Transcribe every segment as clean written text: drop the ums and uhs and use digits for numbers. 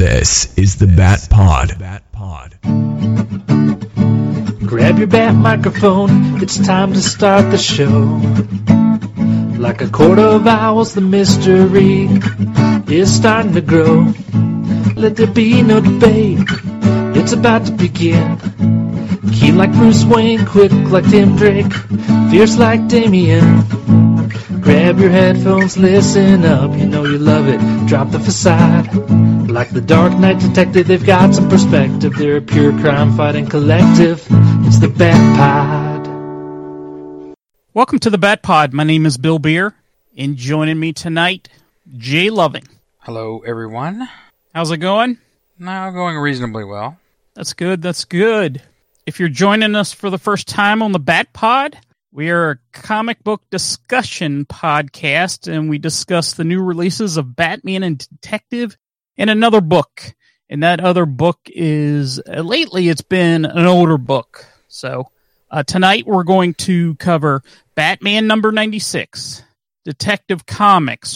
This is the Bat Pod. Grab your bat microphone, it's time to start the show. Like a quart of owls, the mystery is starting to grow. Let there be no debate, it's about to begin. Keen like Bruce Wayne, quick like Tim Drake, fierce like Damien. Grab your headphones, listen up, you know you love it. Drop the facade. Like the Dark Knight detective, they've got some perspective. They're a pure crime-fighting collective. It's the Bat Pod. Welcome to the Bat Pod. My name is Bill Beer, and joining me tonight, Jay Loving. Hello, everyone. How's it going? No, going reasonably well. That's good. If you're joining us for the first time on the Bat Pod, we are a comic book discussion podcast, and we discuss the new releases of Batman and Detective and another book. And that other book is, lately it's been an older book. So tonight we're going to cover Batman number 96, Detective Comics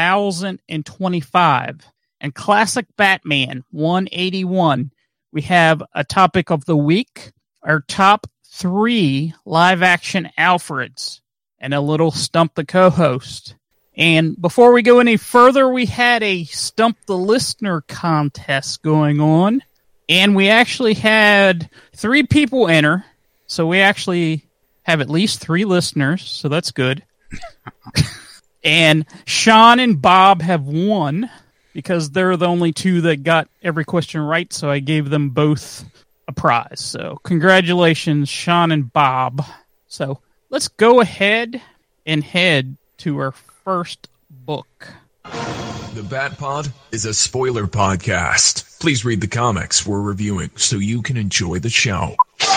1025, and Classic Batman 181. We have a topic of the week, our top 3 live-action Alfreds, and a little Stump the Co-Host. And before we go any further, we had a Stump the Listener contest going on, and we actually had 3 people enter, so we actually have at least 3 listeners, so that's good. And Sean and Bob have won, because they're the only 2 that got every question right, so I gave them both a prize. So congratulations, Sean and Bob. So let's go ahead and head to our first book. The Bat Pod is a spoiler podcast. Please read the comics we're reviewing so you can enjoy the show.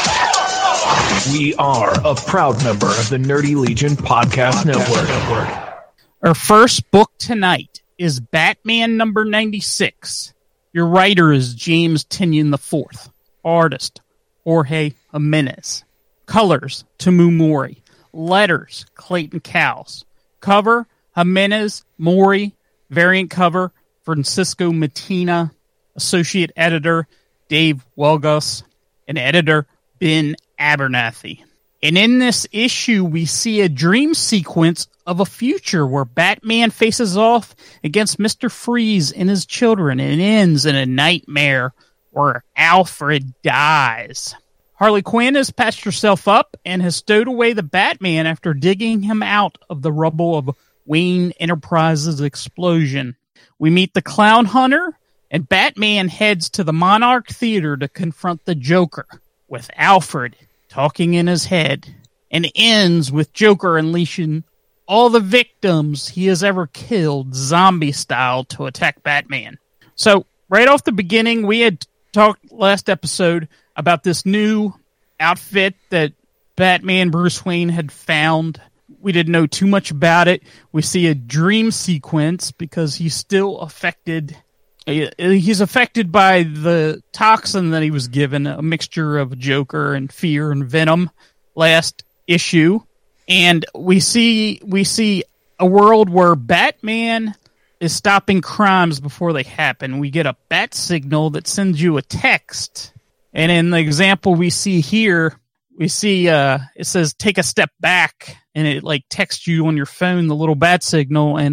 We are a proud member of the Nerdy Legion Podcast Network. Our first book tonight is Batman number 96. Your writer is James Tynion IV. Artist, Jorge Jimenez. Colors, Tamu Mori. Letters, Clayton Cowles. Cover, Jimenez, Mori. Variant cover, Francisco Matina. Associate editor, Dave Welgus. And editor, Ben Abernathy. And in this issue, we see a dream sequence of a future where Batman faces off against Mr. Freeze and his children, and ends in a nightmare where Alfred dies. Harley Quinn has patched herself up and has stowed away the Batman after digging him out of the rubble of Wayne Enterprises' explosion. We meet the Clown Hunter, and Batman heads to the Monarch Theater to confront the Joker, with Alfred talking in his head, and ends with Joker unleashing all the victims he has ever killed, zombie style, to attack Batman. So, right off the beginning, we had talked last episode about this new outfit that Batman Bruce Wayne had found. We didn't know too much about it. We see a dream sequence because he's still affected. He's affected by the toxin that he was given, a mixture of Joker and fear and venom last issue. And we see a world where Batman is stopping crimes before they happen. We get a bat signal that sends you a text. And in the example we see here, we see it says take a step back, and it like texts you on your phone the little bat signal, and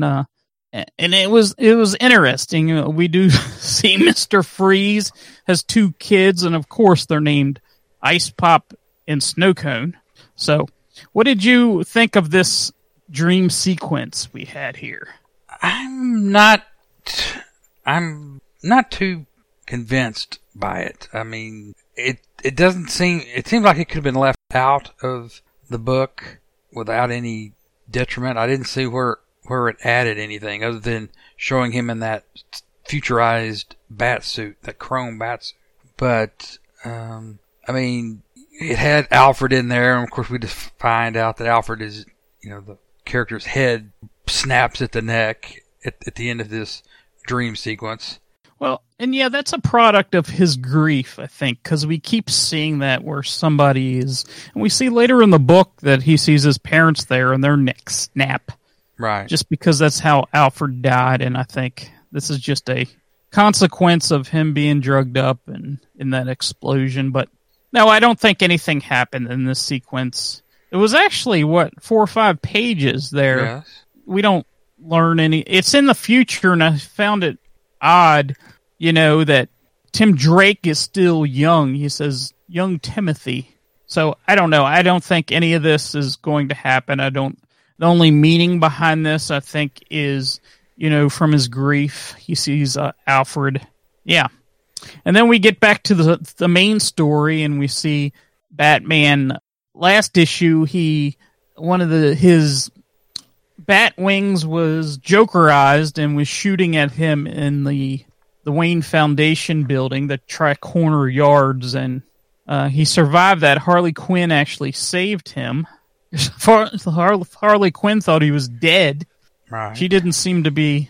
it was interesting. We do see Mr. Freeze has 2 kids, and of course they're named Ice Pop and Snow Cone. So, what did you think of this dream sequence we had here? I'm not too convinced by it. I mean, it seems like it could have been left out of the book without any detriment. I didn't see where it added anything other than showing him in that futurized bat suit, that chrome bat suit. But, I mean, it had Alfred in there, and of course we just find out that Alfred is, the character's head snaps at the neck at the end of this dream sequence. Well, and yeah, that's a product of his grief, I think, because we keep seeing that where somebody is, and we see later in the book that he sees his parents there and their necks snap. Right. Just because that's how Alfred died, and I think this is just a consequence of him being drugged up and in that explosion. But no, I don't think anything happened in this sequence. It was actually, 4 or 5 pages there. Yes. We don't learn any. It's in the future, and I found it odd, that Tim Drake is still young. He says, young Timothy. So I don't know. I don't think any of this is going to happen. The only meaning behind this, I think, is, from his grief. He sees Alfred. Yeah. And then we get back to the main story, and we see Batman. Last issue, his bat wings was Jokerized and was shooting at him in the Wayne Foundation building, the Tri-Corner Yards, and he survived that. Harley Quinn actually saved him. Harley Quinn thought he was dead. Right. She didn't seem to be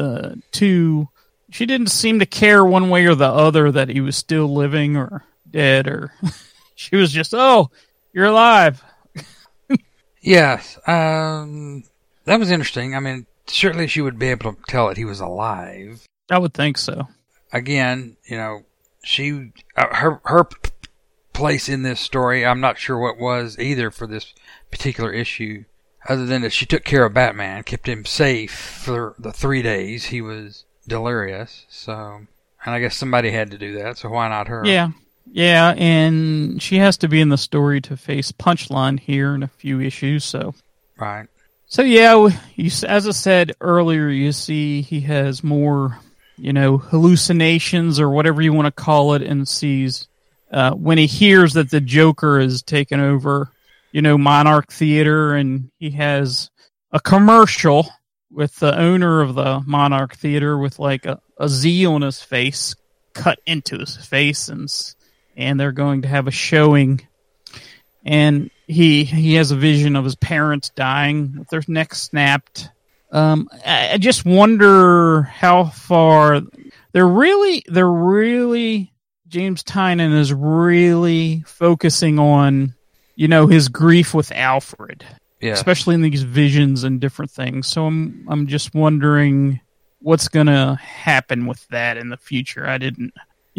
she didn't seem to care one way or the other that he was still living or dead, or she was just, oh, you're alive. Yes. That was interesting. I mean, certainly she would be able to tell that he was alive. I would think so. Again, she her place in this story, I'm not sure what was either for this particular issue, other than that she took care of Batman, kept him safe for the 3 days he was delirious. So, and I guess somebody had to do that, so why not her? Yeah, and she has to be in the story to face Punchline here in a few issues, so. Right. So yeah, as I said earlier, you see he has more, hallucinations or whatever you want to call it, and sees when he hears that the Joker has taken over, Monarch Theater, and he has a commercial with the owner of the Monarch Theater with like a Z on his face cut into his face, and they're going to have a showing, and he has a vision of his parents dying with their necks snapped. I just wonder how far they're really James Tynion is really focusing on, his grief with Alfred, especially in these visions and different things. So I'm just wondering what's going to happen with that in the future. I didn't,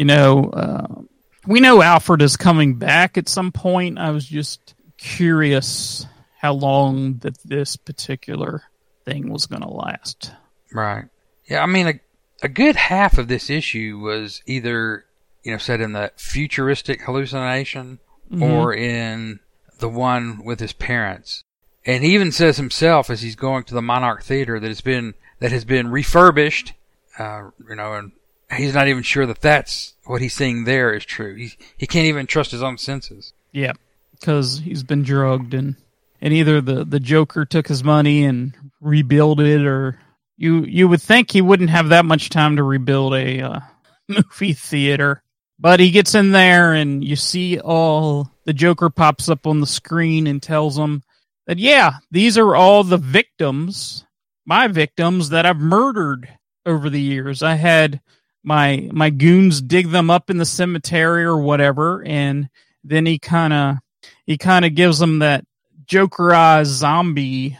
we know Alfred is coming back at some point. I was just curious how long that this particular thing was going to last. Right. Yeah, I mean, a good half of this issue was either, set in the futuristic hallucination or in the one with his parents. And he even says himself as he's going to the Monarch Theater that has been refurbished, and he's not even sure that that's what he's seeing there is true. He can't even trust his own senses. Yeah, because he's been drugged, and either the Joker took his money and rebuilt it, or you would think he wouldn't have that much time to rebuild a movie theater. But he gets in there, and you see the Joker pops up on the screen and tells him that, yeah, these are all the victims, my victims that I've murdered over the years. I had my goons dig them up in the cemetery or whatever, and then he kind of gives them that Jokerized zombie,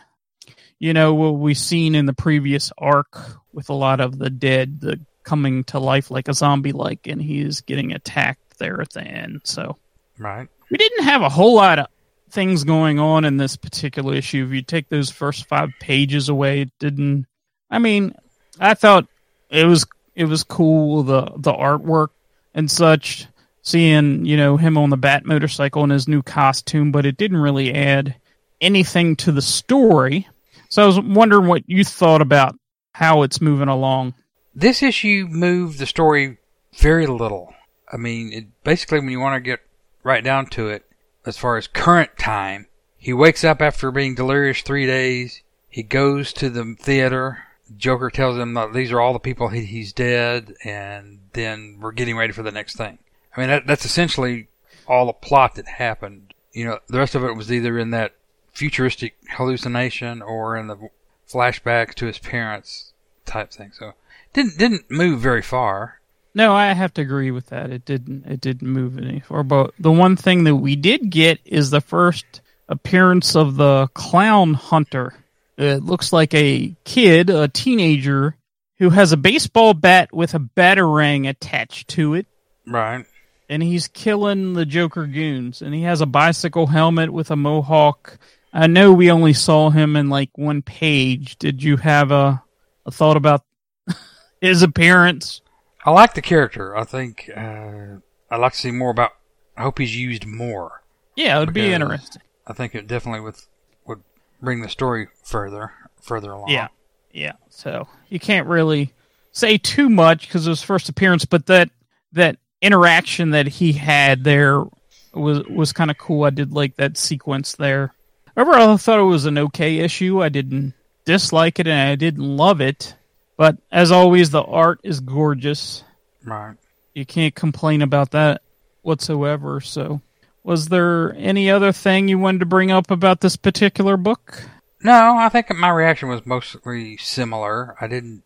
what we've seen in the previous arc with a lot of the dead coming to life like a zombie, and he is getting attacked there at the end. So right, we didn't have a whole lot of things going on in this particular issue. If you take those first 5 pages away, it didn't. I mean, I thought it was cool, the artwork and such, seeing him on the Bat motorcycle in his new costume, but it didn't really add anything to the story. So I was wondering what you thought about how it's moving along. This issue moved the story very little. I mean, basically, when you want to get right down to it, as far as current time, he wakes up after being delirious 3 days. He goes to the theater. Joker tells him that these are all the people he's dead, and then we're getting ready for the next thing. I mean, that's essentially all the plot that happened. The rest of it was either in that futuristic hallucination or in the flashbacks to his parents type thing. So didn't move very far. No, I have to agree with that. It didn't move any far. But the one thing that we did get is the first appearance of the Clown Hunter. It looks like a kid, a teenager, who has a baseball bat with a batarang attached to it. Right. And he's killing the Joker goons. And he has a bicycle helmet with a mohawk. I know we only saw him in like one page. Did you have a thought about his appearance? I like the character. I think I'd like to see more about. I hope he's used more. Yeah, it would be interesting. I think it definitely would bring the story further along. Yeah. So you can't really say too much because it was first appearance, but that interaction that he had there was kind of cool. I did like that sequence there. Overall, I thought it was an okay issue. I didn't dislike it and I didn't love it. But as always, the art is gorgeous. Right. You can't complain about that whatsoever. So, was there any other thing you wanted to bring up about this particular book? No, I think my reaction was mostly similar. I didn't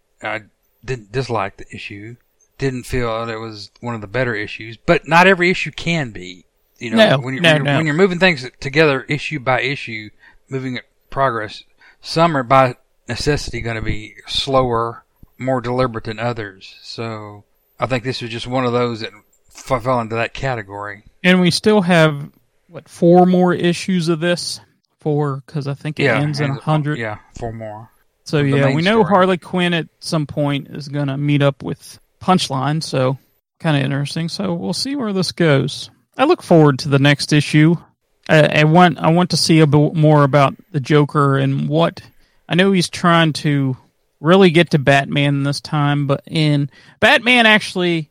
dislike the issue. Didn't feel it was one of the better issues, but not every issue can be. You know, when you're moving things together issue by issue, moving at progress, some are by necessity going to be slower, more deliberate than others. So I think this was just one of those that fell into that category. And we still have, 4 more issues of this? 4, because I think it ends in 100. Yeah, 4 more. So we know Harley Quinn at some point is going to meet up with Punchline, so kind of interesting. So we'll see where this goes. I look forward to the next issue. I want to see a bit more about the Joker and what I know he's trying to really get to Batman this time, but in Batman actually,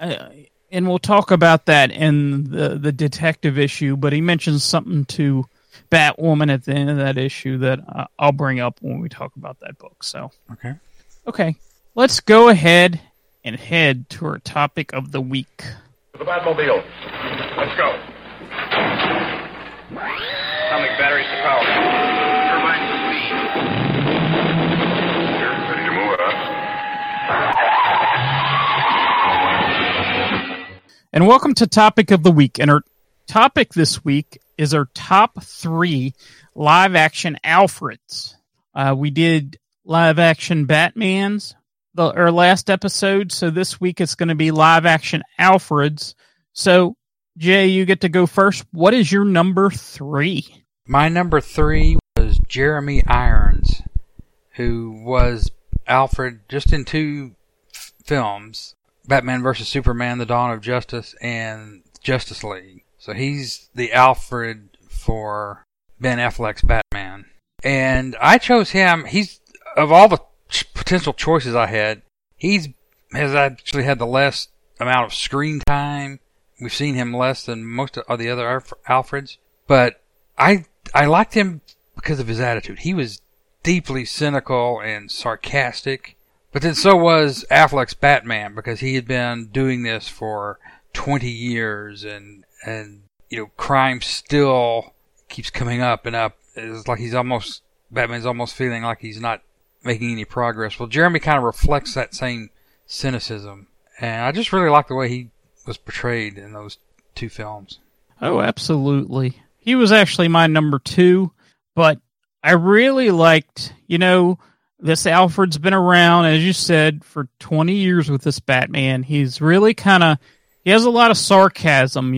and we'll talk about that in the detective issue. But he mentions something to Batwoman at the end of that issue that I'll bring up when we talk about that book. So okay, let's go ahead and head to our topic of the week. The Batmobile. Let's go. Atomic batteries to power. Turbines to speed. You're ready to move up. And welcome to Topic of the Week. And our topic this week is our top 3 live-action Alfreds. We did live-action Batmans our last episode, so this week it's going to be live-action Alfreds. So, Jay, you get to go first. What is your number 3? My number 3 was Jeremy Irons, who was Alfred just in 2 films, Batman vs. Superman, The Dawn of Justice, and Justice League. So he's the Alfred for Ben Affleck's Batman. And I chose him. He's, of all the potential choices I had, has actually had the less amount of screen time. We've seen him less than most of the other Alfreds. But I liked him because of his attitude. He was deeply cynical and sarcastic. But then so was Affleck's Batman, because he had been doing this for 20 years and crime still keeps coming up and up. It's like Batman's almost feeling like he's not making any progress. Well, Jeremy kind of reflects that same cynicism. And I just really like the way he was portrayed in those 2 films. Oh, absolutely. He was actually my number 2, but I really liked, this Alfred's been around, as you said, for 20 years with this Batman. He's really he has a lot of sarcasm,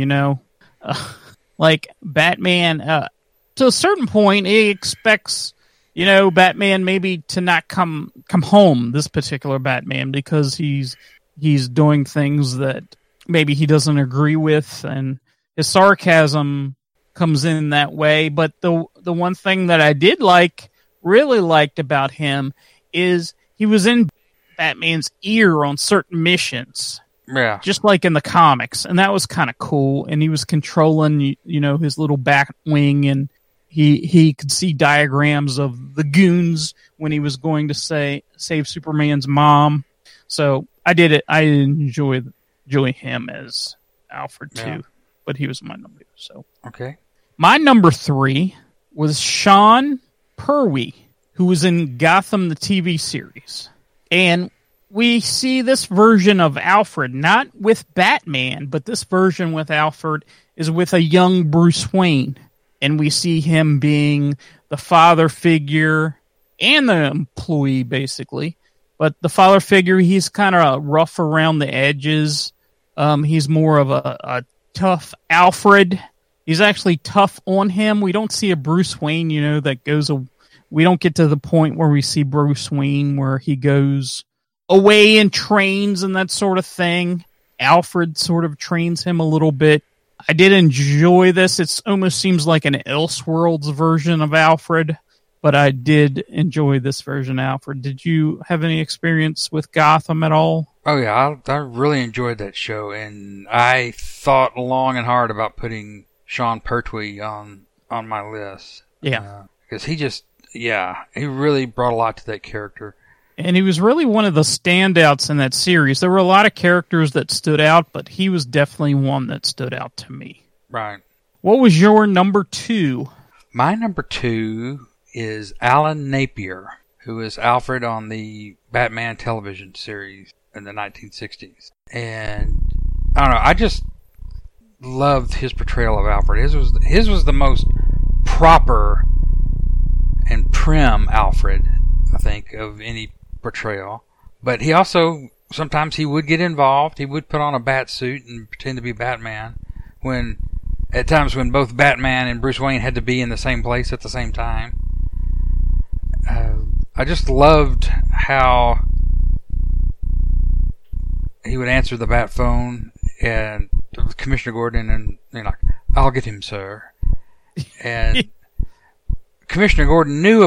like Batman, to a certain point, he expects, Batman maybe to not come home, this particular Batman, because he's doing things that maybe he doesn't agree with, and his sarcasm comes in that way. But the one thing that I really liked about him is he was in Batman's ear on certain missions. Yeah. Just like in the comics. And that was kind of cool. And he was controlling, his little back wing, and he could see diagrams of the goons when he was going to save Superman's mom. So I did it. I enjoy him as Alfred too, but he was my number 2. So okay. My number 3 was Sean Pertwee, who was in Gotham, the TV series. And we see this version of Alfred, not with Batman, but this version with Alfred is with a young Bruce Wayne. And we see him being the father figure and the employee, basically, But the father figure, he's kind of rough around the edges. He's more of a tough Alfred. He's actually tough on him. We don't see a Bruce Wayne, that goes. We don't get to the point where we see Bruce Wayne where he goes away and trains and that sort of thing. Alfred sort of trains him a little bit. I did enjoy this. It almost seems like an Elseworlds version of Alfred, but I did enjoy this version of Alfred. Did you have any experience with Gotham at all? Oh yeah, I really enjoyed that show, and I thought long and hard about putting Sean Pertwee on my list. Yeah. Because he really brought a lot to that character. And he was really one of the standouts in that series. There were a lot of characters that stood out, but he was definitely one that stood out to me. Right. What was your number 2? My number 2 is Alan Napier, who is Alfred on the Batman television series in the 1960s. And I don't know, I just loved his portrayal of Alfred. His was the most proper and prim Alfred, I think, of any portrayal. But he also, sometimes he would get involved. He would put on a bat suit and pretend to be Batman at times when both Batman and Bruce Wayne had to be in the same place at the same time. I just loved how he would answer the bat phone and Commissioner Gordon and like, "I'll get him, sir." And Commissioner Gordon knew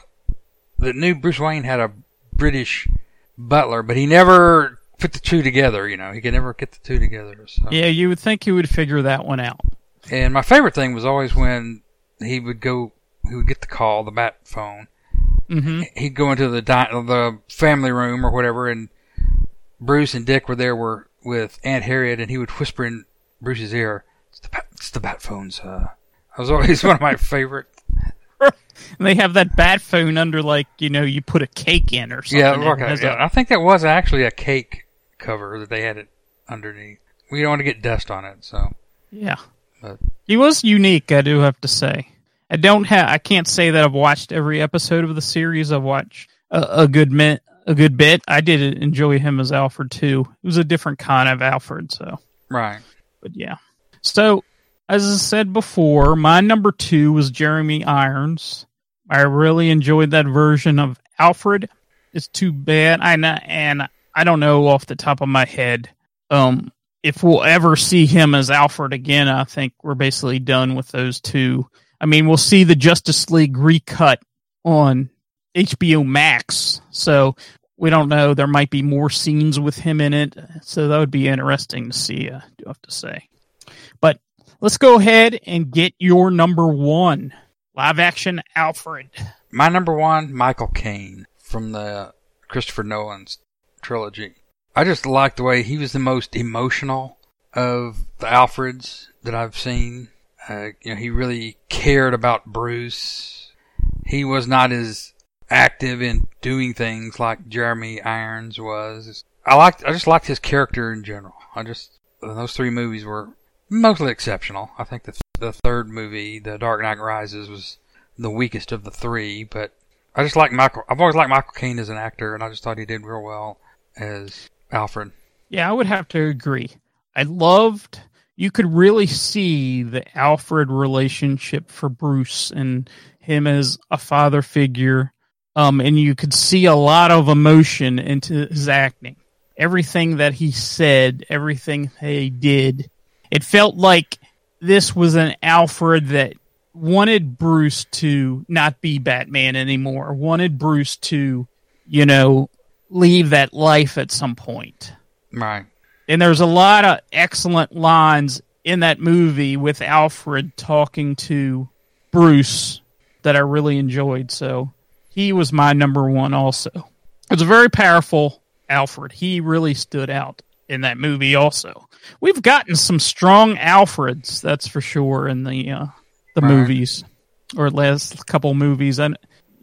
Bruce Wayne had a British butler, but he never put the two together, He could never get the two together. So. Yeah, you would think he would figure that one out. And my favorite thing was always when he would get the call, the bat phone. Mm-hmm. He'd go into the family room or whatever, and Bruce and Dick were there with Aunt Harriet, and he would whisper in Bruce's ear, "It's the bat phone, sir." That was always one of my favorite. And they have that bat phone under, you put a cake in or something. Yeah, I think that was actually a cake cover that they had it underneath. We don't want to get dust on it, so. Yeah. But he was unique, I do have to say. I can't say that I've watched every episode of the series. I've watched a good bit. I did enjoy him as Alfred too. It was a different kind of Alfred, so. Right. But yeah. So, as I said before, my number 2 was Jeremy Irons. I really enjoyed that version of Alfred. It's too bad, and I don't know off the top of my head if we'll ever see him as Alfred again. I think we're basically done with those two. I mean, we'll see the Justice League recut on HBO Max, so we don't know. There might be more scenes with him in it, so that would be interesting to see, I do have to say. But let's go ahead and get your number 1. Live-action Alfred. My number 1, Michael Caine from the Christopher Nolan's trilogy. I just liked the way he was the most emotional of the Alfreds that I've seen. He really cared about Bruce. He was not as active in doing things like Jeremy Irons was. I just liked his character in general. Those 3 movies were mostly exceptional. I think the third movie, The Dark Knight Rises, was the weakest of the 3, but I just like Michael. I've always liked Michael Caine as an actor, and I just thought he did real well as Alfred. Yeah, I would have to agree. You could really see the Alfred relationship for Bruce and him as a father figure, and you could see a lot of emotion into his acting. Everything that he said, everything he did, it felt like this was an Alfred that wanted Bruce to not be Batman anymore, wanted Bruce to, leave that life at some point. Right. And there's a lot of excellent lines in that movie with Alfred talking to Bruce that I really enjoyed. So he was my number 1 also. It was a very powerful Alfred. He really stood out in that movie also. We've gotten some strong Alfreds, that's for sure, in the movies, or last couple movies. And,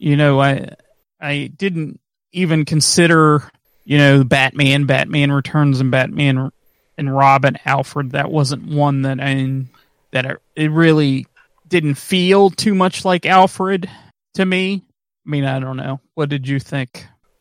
I didn't even consider, Batman Returns and Batman and Robin Alfred. That wasn't one it really didn't feel too much like Alfred to me. I mean, I don't know. What did you think?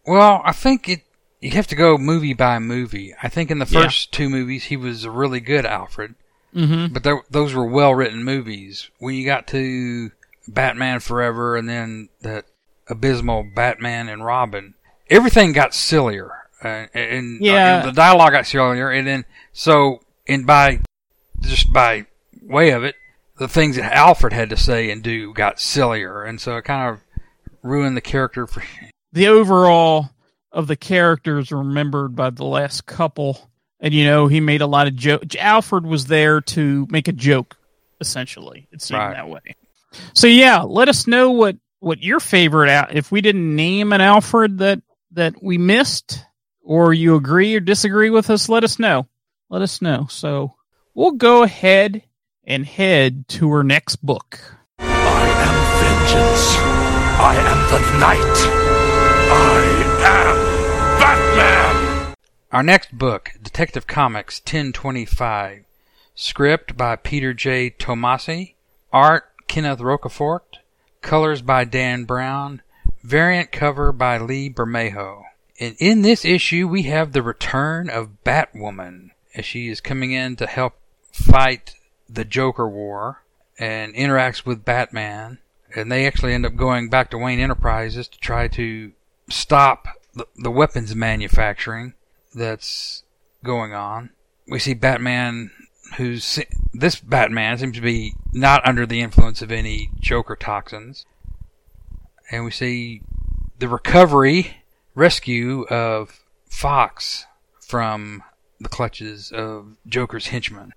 Well, I think you have to go movie by movie. I think in the first two movies, he was a really good Alfred. Mm-hmm. But those were well-written movies. When you got to Batman Forever and then that abysmal Batman and Robin, everything got sillier. And the dialogue got sillier. And then, by way of it, the things that Alfred had to say and do got sillier. And so it kind of ruined the character for the overall of the characters remembered by the last couple. And, he made a lot of jokes. Alfred was there to make a joke, essentially. It seemed that way. So, let us know what your favorite, if we didn't name an Alfred that we missed, or you agree or disagree with us, let us know. Let us know. So, we'll go ahead and head to our next book. I am vengeance. I am the night. I am Batman. Our next book, Detective Comics 1025. Script by Peter J. Tomasi. Art, Kenneth Rocafort. Colors by Dan Brown. Variant cover by Lee Bermejo. And in this issue, we have the return of Batwoman, as she is coming in to help fight the Joker War and interacts with Batman. And they actually end up going back to Wayne Enterprises to try to stop the weapons manufacturing that's going on. We see Batman, this Batman seems to be not under the influence of any Joker toxins. And we see the rescue of Fox from the clutches of Joker's henchmen.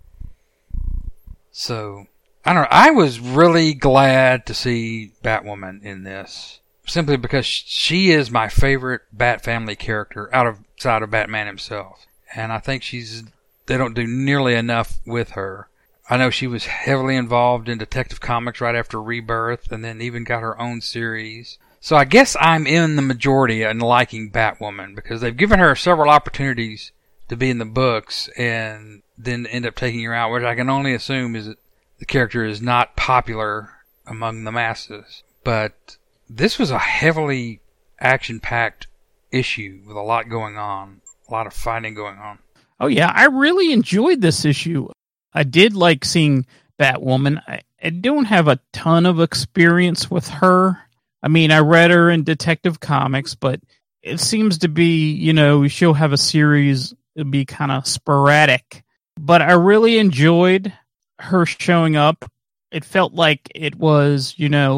So, I don't know. I was really glad to see Batwoman in this. Simply because she is my favorite Bat Family character outside of Batman himself. And I think they don't do nearly enough with her. I know she was heavily involved in Detective Comics right after Rebirth, and then even got her own series. So I guess I'm in the majority in liking Batwoman, because they've given her several opportunities to be in the books, and then end up taking her out, which I can only assume is that the character is not popular among the masses. But this was a heavily action-packed issue with a lot going on, a lot of fighting going on. Oh yeah, I really enjoyed this issue. I did like seeing Batwoman. I don't have a ton of experience with her. I mean, I read her in Detective Comics, but it seems to be, she'll have a series, it'll be kind of sporadic. But I really enjoyed her showing up. It felt like it was,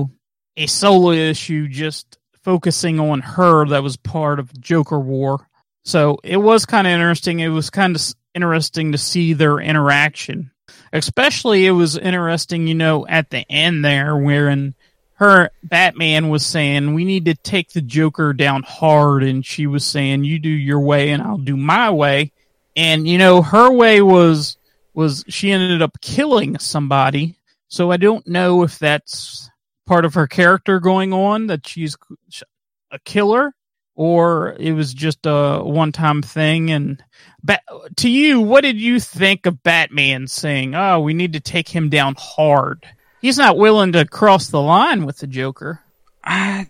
a solo issue just focusing on her that was part of Joker War. So it was kind of interesting. It was kind of interesting to see their interaction. Especially it was interesting, at the end there, wherein Batman was saying, we need to take the Joker down hard, and she was saying, you do your way and I'll do my way. And, her way was she ended up killing somebody. So I don't know if that's part of her character going on, that she's a killer, or it was just a one-time thing. And to you, what did you think of Batman saying, oh, we need to take him down hard? He's not willing to cross the line with the Joker. That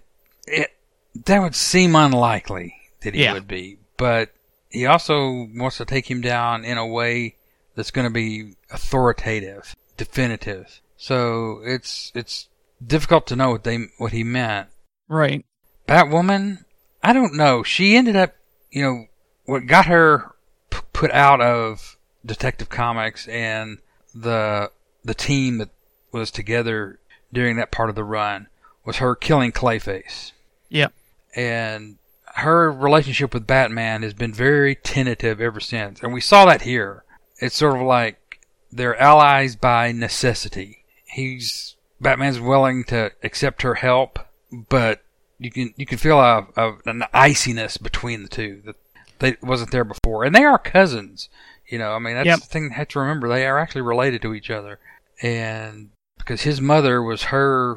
would seem unlikely that he would be. But he also wants to take him down in a way that's going to be authoritative, definitive. So it's difficult to know what he meant. Right. Batwoman, I don't know. She ended up, what got her put out of Detective Comics and the team that was together during that part of the run was her killing Clayface. Yep. And her relationship with Batman has been very tentative ever since. And we saw that here. It's sort of like they're allies by necessity. Batman's willing to accept her help, but you can feel an iciness between the two that wasn't there before. And they are cousins. That's the thing you have to remember. They are actually related to each other. And because his mother was her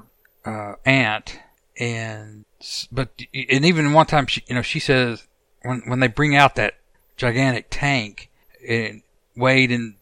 aunt, and even one time she says when they bring out that gigantic tank and raid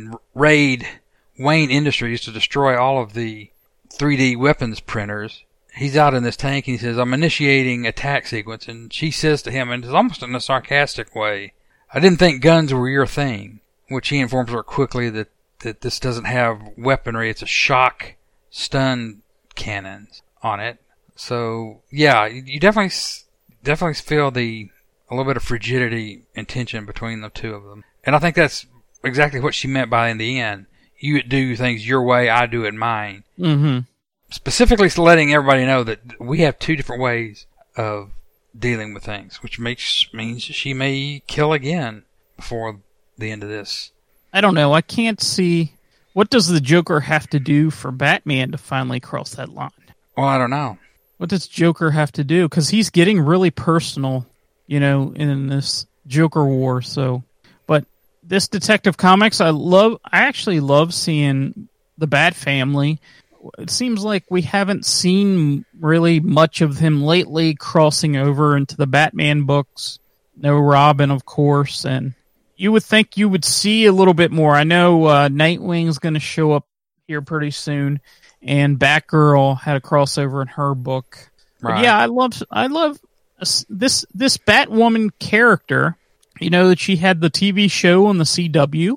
Wayne Industries to destroy all of the 3D weapons printers, he's out in this tank and he says, I'm initiating attack sequence. And she says to him, and it's almost in a sarcastic way, I didn't think guns were your thing. Which he informs her quickly that this doesn't have weaponry. It's a shock stun cannons on it. So, yeah, you definitely feel a little bit of frigidity and tension between the two of them. And I think that's exactly what she meant by in the end. You do things your way, I do it mine. Mm-hmm. Specifically letting everybody know that we have two different ways of dealing with things, which means she may kill again before the end of this. I don't know. I can't see. What does the Joker have to do for Batman to finally cross that line? Well, I don't know. What does Joker have to do? Because he's getting really personal, in this Joker war. So, but this Detective Comics, I actually love seeing the Bat family. It seems like we haven't seen really much of him lately crossing over into the Batman books. No Robin, of course, and you would think you would see a little bit more. I know Nightwing's going to show up here pretty soon, and Batgirl had a crossover in her book. Right. But yeah, I love this Batwoman character. That she had the TV show on the CW.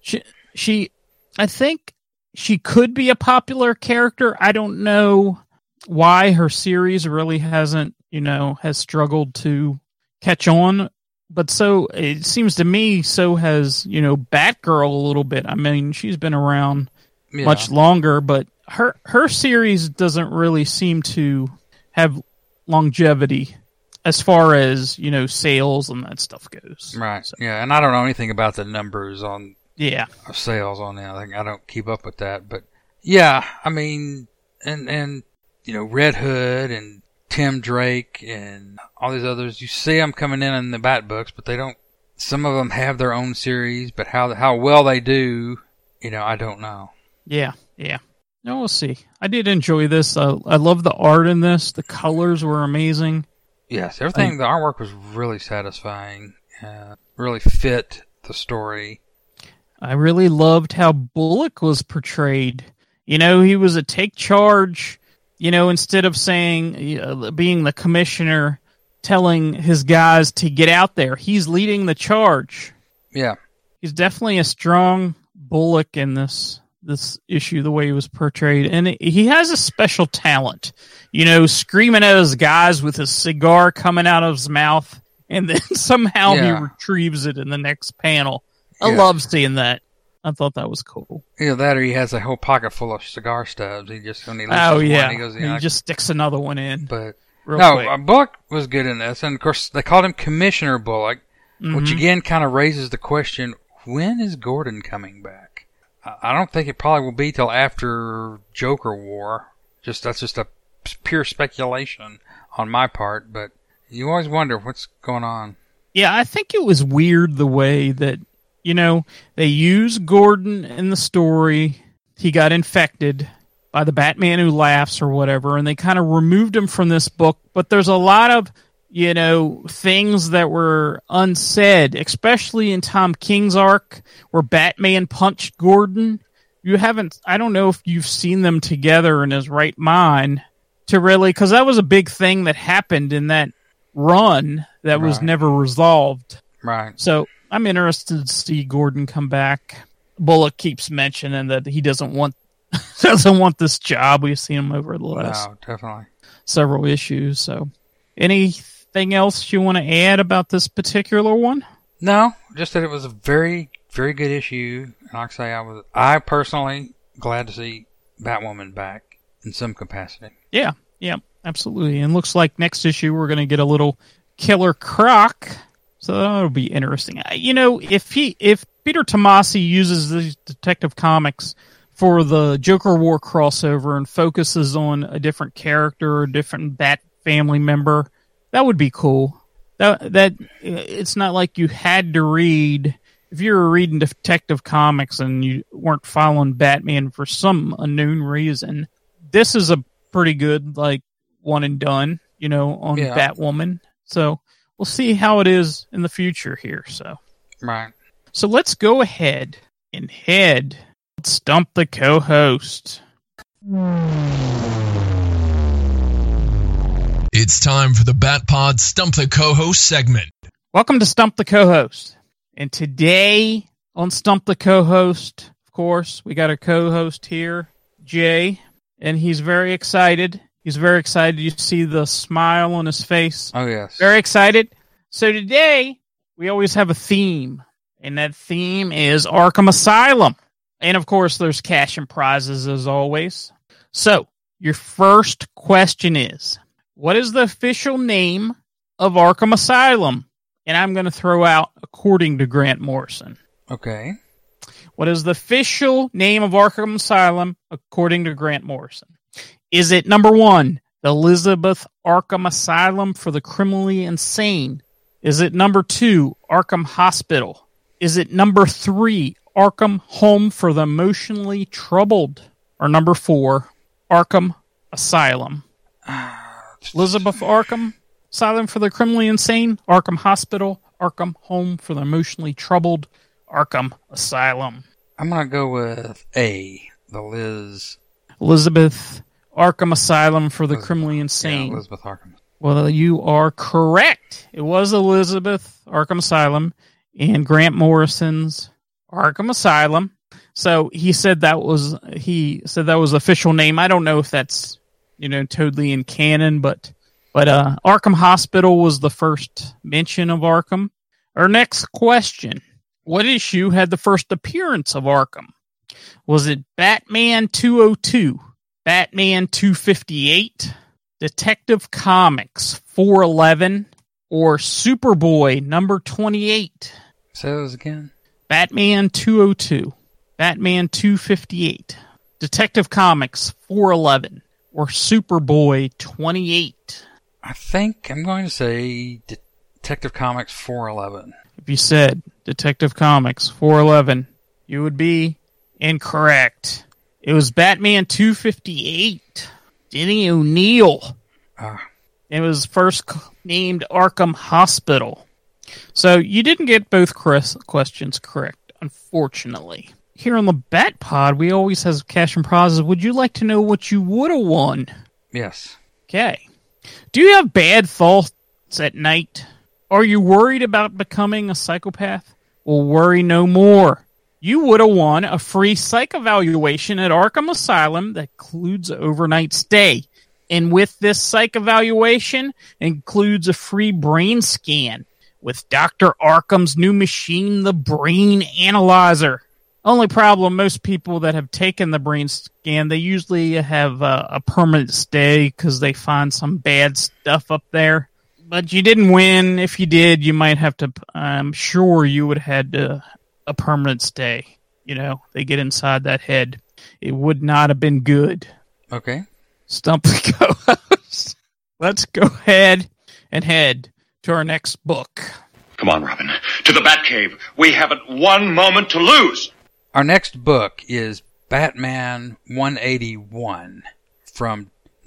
I think she could be a popular character. I don't know why her series really hasn't, has struggled to catch on. But so it seems to me, so has, Batgirl a little bit. I mean, she's been around much longer, but her series doesn't really seem to have longevity as far as, sales and that stuff goes. Right. So. Yeah, and I don't know anything about the numbers on sales on that. I don't keep up with that, but yeah, I mean, and Red Hood and Tim Drake and all these others, you see them coming in the Bat books, but they don't. Some of them have their own series, but how well they do, I don't know. Yeah. No, we'll see. I did enjoy this. I love the art in this. The colors were amazing. Yes, everything. The artwork was really satisfying. Really fit the story. I really loved how Bullock was portrayed. He was a take charge. Instead of saying, being the commissioner, telling his guys to get out there, he's leading the charge. Yeah. He's definitely a strong Bullock in this issue, the way he was portrayed. And he has a special talent, screaming at his guys with his cigar coming out of his mouth, and then somehow he retrieves it in the next panel. I love seeing that. I thought that was cool. That or he has a whole pocket full of cigar stubs. He just when he loses one, he just sticks another one in. But quick. Bullock was good in this, and of course they called him Commissioner Bullock, which again kind of raises the question: when is Gordon coming back? I don't think it probably will be till after Joker War. That's just a pure speculation on my part, but you always wonder what's going on. Yeah, I think it was weird the way that. They use Gordon in the story. He got infected by the Batman Who Laughs or whatever, and they kind of removed him from this book. But there's a lot of, things that were unsaid, especially in Tom King's arc where Batman punched Gordon. I don't know if you've seen them together in his right mind to really, because that was a big thing that happened in that run that was never resolved. Right. So I'm interested to see Gordon come back. Bullock keeps mentioning that he doesn't want this job. We've seen him over the last several issues. So, anything else you want to add about this particular one? No, just that it was a very, very good issue. And like I say, I personally glad to see Batwoman back in some capacity. Yeah, absolutely. And looks like next issue we're going to get a little Killer Croc. So that'll be interesting. If Peter Tomasi uses these Detective Comics for the Joker War crossover and focuses on a different character or a different Bat family member, that would be cool. That it's not like you had to read. If you were reading Detective Comics and you weren't following Batman for some unknown reason, this is a pretty good one and done. On Batwoman. So. We'll see how it is in the future here. So let's go ahead and Stump the co-host. It's time for the Bat Pod Stump the Co-Host segment. Welcome to Stump the Co-Host. And today on Stump the Co-Host, of course, we got our co-host here, Jay, and he's very excited. He's very excited. You see the smile on his face. Oh, yes. Very excited. So today, we always have a theme, and that theme is Arkham Asylum. And, of course, there's cash and prizes, as always. So, your first question is, what is the official name of Arkham Asylum? And I'm going to throw out according to Grant Morrison. Okay. What is the official name of Arkham Asylum according to Grant Morrison? Is it number 1, the Elizabeth Arkham Asylum for the criminally insane? Is it number 2, Arkham Hospital? Is it number 3, Arkham Home for the emotionally troubled? Or number 4, Arkham Asylum? Elizabeth Arkham Asylum for the criminally insane, Arkham Hospital, Arkham Home for the emotionally troubled, Arkham Asylum. I'm going to go with A, the Elizabeth Arkham Asylum for the criminally insane. Yeah, Elizabeth Arkham. Well, you are correct. It was Elizabeth Arkham Asylum and Grant Morrison's Arkham Asylum. So he said that was the official name. I don't know if that's, totally in canon, but Arkham Hospital was the first mention of Arkham. Our next question. What issue had the first appearance of Arkham? Was it Batman 202, Batman 258, Detective Comics 411, or Superboy number 28? Say those again. Batman 202, Batman 258, Detective Comics 411, or Superboy 28? I think I'm going to say Detective Comics 411. If you said Detective Comics 411, you would be incorrect. It was Batman 258. Denny O'Neil. It was first named Arkham Hospital. So you didn't get both questions correct, unfortunately. Here on the Bat Pod, we always have cash and prizes. Would you like to know what you would have won? Yes. Okay. Do you have bad thoughts at night? Are you worried about becoming a psychopath? Well, worry no more. You would have won a free psych evaluation at Arkham Asylum that includes an overnight stay. And with this psych evaluation, includes a free brain scan with Dr. Arkham's new machine, the Brain Analyzer. Only problem, most people that have taken the brain scan, they usually have a permanent stay because they find some bad stuff up there. But you didn't win. If you did, you might have to, I'm sure you would have had a permanent stay. They get inside that head. It would not have been good. Okay. Stump the co-host. Let's go ahead and head to our next book. Come on, Robin. To the Batcave. We haven't one moment to lose. Our next book is Batman 181 from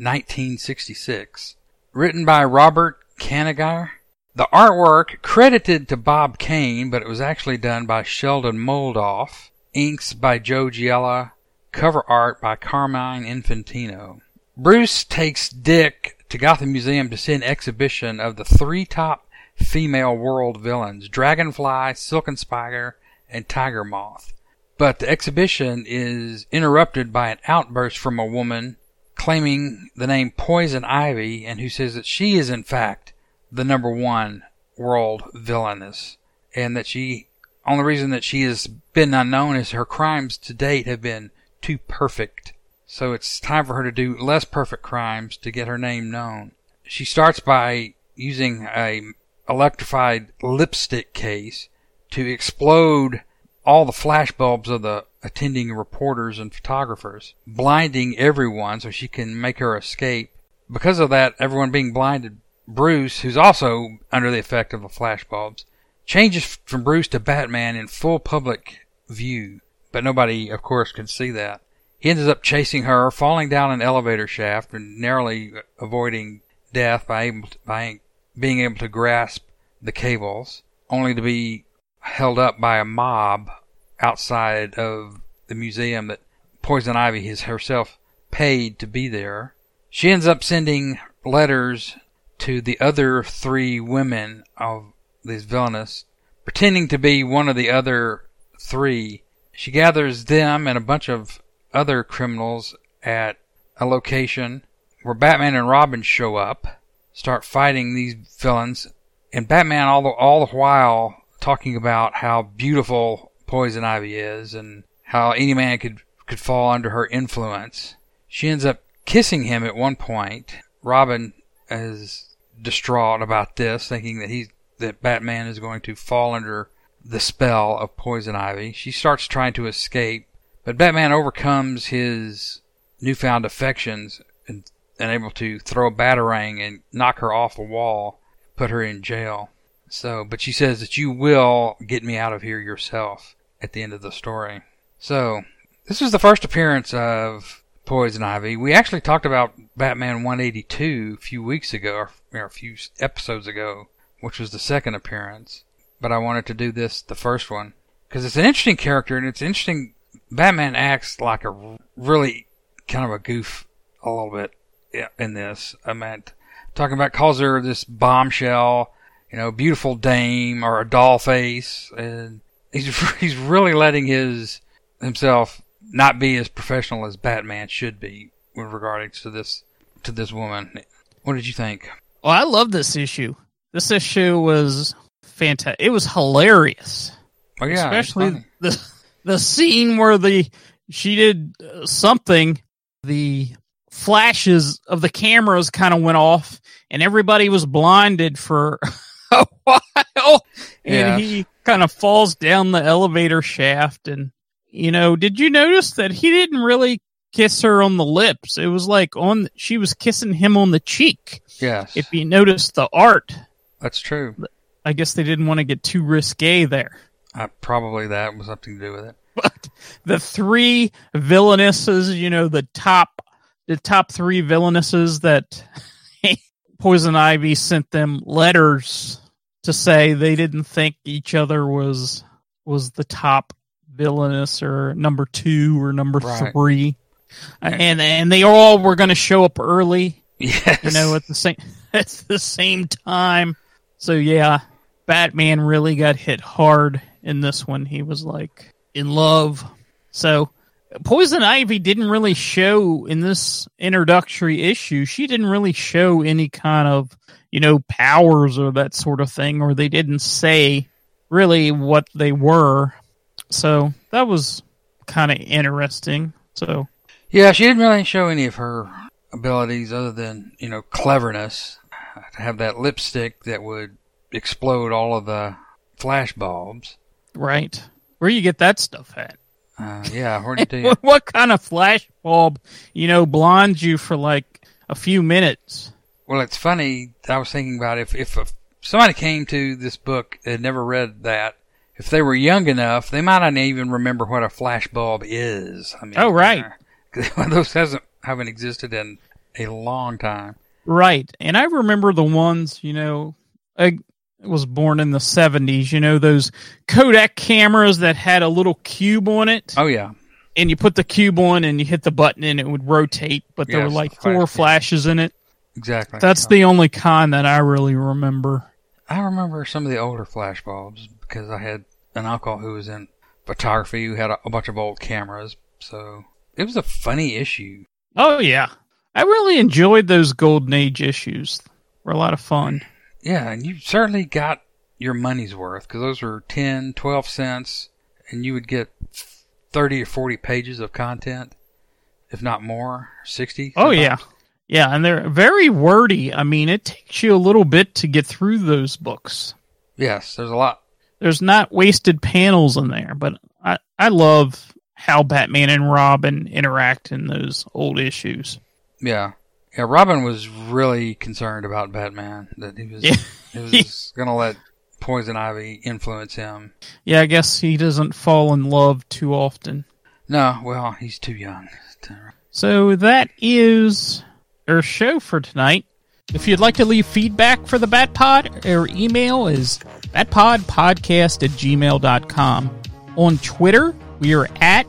1966. Written by Robert Kanigher. The artwork credited to Bob Kane, but it was actually done by Sheldon Moldoff. Inks by Joe Giella. Cover art by Carmine Infantino. Bruce takes Dick to Gotham Museum to see an exhibition of the 3 top female world villains, Dragonfly, Silken Spider, and Tiger Moth. But the exhibition is interrupted by an outburst from a woman claiming the name Poison Ivy and who says that she is in fact the number 1 world villainess, and that only reason that she has been unknown is her crimes to date have been too perfect. So it's time for her to do less perfect crimes to get her name known. She starts by using a electrified lipstick case to explode all the flashbulbs of the attending reporters and photographers, blinding everyone so she can make her escape. Because of that, everyone being blinded, Bruce, who's also under the effect of the flashbulbs, changes from Bruce to Batman in full public view. But nobody, of course, can see that. He ends up chasing her, falling down an elevator shaft, and narrowly avoiding death by being able to grasp the cables, only to be held up by a mob outside of the museum that Poison Ivy has herself paid to be there. She ends up sending letters to the other 3 women of these villainous, pretending to be one of the other 3. She gathers them and a bunch of other criminals at a location where Batman and Robin show up, start fighting these villains, and Batman all the while talking about how beautiful Poison Ivy is and how any man could fall under her influence. She ends up kissing him at one point. Robin is distraught about this, thinking that Batman is going to fall under the spell of Poison Ivy. She starts trying to escape, but Batman overcomes his newfound affections and able to throw a batarang and knock her off the wall, put her in jail. But she says that you will get me out of here yourself at the end of the story. So, this was the first appearance of Poison Ivy. We actually talked about Batman 182 a few weeks ago, or a few episodes ago, which was the second appearance. But I wanted to do this, the first one, because it's an interesting character, and it's interesting. Batman acts like a really kind of a goof a little bit in this. I meant, talking about, calls her this bombshell, beautiful dame, or a doll face, and he's really letting himself not be as professional as Batman should be with regard to this woman. What did you think? Well, I love this issue. This issue was fantastic. It was hilarious. Oh yeah, especially the scene where she did something. The flashes of the cameras kind of went off, and everybody was blinded for a while. And he kind of falls down the elevator shaft. And did you notice that he didn't really kiss her on the lips? It was like she was kissing him on the cheek. Yes. If you notice the art. That's true. I guess they didn't want to get too risque there. Probably that was something to do with it. But the 3 villainesses, the top 3 villainesses that Poison Ivy sent them letters to say they didn't think each other was the top villainess, or number 2 or number 3. And they all were going to show up early. Yes. At the same time. So yeah, Batman really got hit hard in this one. He was like in love. So Poison Ivy didn't really show in this introductory issue. She didn't really show any kind of, powers or that sort of thing, or they didn't say really what they were. So that was kind of interesting. So yeah, she didn't really show any of her abilities other than, cleverness. To have that lipstick that would explode all of the flash bulbs. Right. Where you get that stuff at? Yeah, where do you? What kind of flash bulb, blinds you for like a few minutes? Well, it's funny. I was thinking about if somebody came to this book and had never read that, if they were young enough, they might not even remember what a flash bulb is. I mean, right. Those haven't existed in a long time. Right. And I remember the ones, I was born in the 70s, those Kodak cameras that had a little cube on it. Oh, yeah. And you put the cube on and you hit the button and it would rotate, but there were like 4 flashes in it. Exactly. That's the only kind that I really remember. I remember some of the older flash bulbs because I had an uncle who was in photography who had a bunch of old cameras. So it was a funny issue. Oh, yeah. I really enjoyed those Golden Age issues. They were a lot of fun. Yeah, and you certainly got your money's worth, because those were 10, 12 cents, and you would get 30 or 40 pages of content, if not more, 60. Oh, yeah. Yeah, and they're very wordy. I mean, it takes you a little bit to get through those books. Yes, there's a lot. There's not wasted panels in there, but I love how Batman and Robin interact in those old issues. Yeah. Yeah, Robin was really concerned about Batman, that he was going to let Poison Ivy influence him. Yeah, I guess he doesn't fall in love too often. No, well, he's too young. So that is our show for tonight. If you'd like to leave feedback for the Bat Pod, our email is batpodpodcast@gmail.com. On Twitter, we are at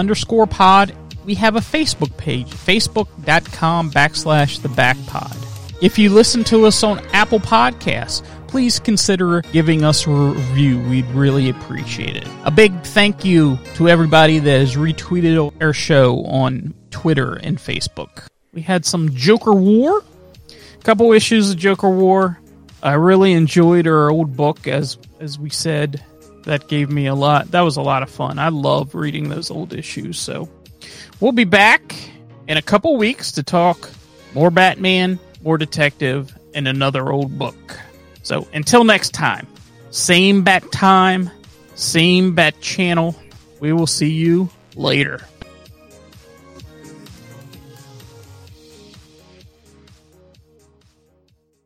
bat_pod. We have a Facebook page, facebook.com/thebackpod. If you listen to us on Apple Podcasts, please consider giving us a review. We'd really appreciate it. A big thank you to everybody that has retweeted our show on Twitter and Facebook. We had some Joker War, a couple issues of Joker War. I really enjoyed our old book, as we said. That gave me a lot. That was a lot of fun. I love reading those old issues. So we'll be back in a couple weeks to talk more Batman, more detective, and another old book. So until next time, same bat time, same bat channel. We will see you later.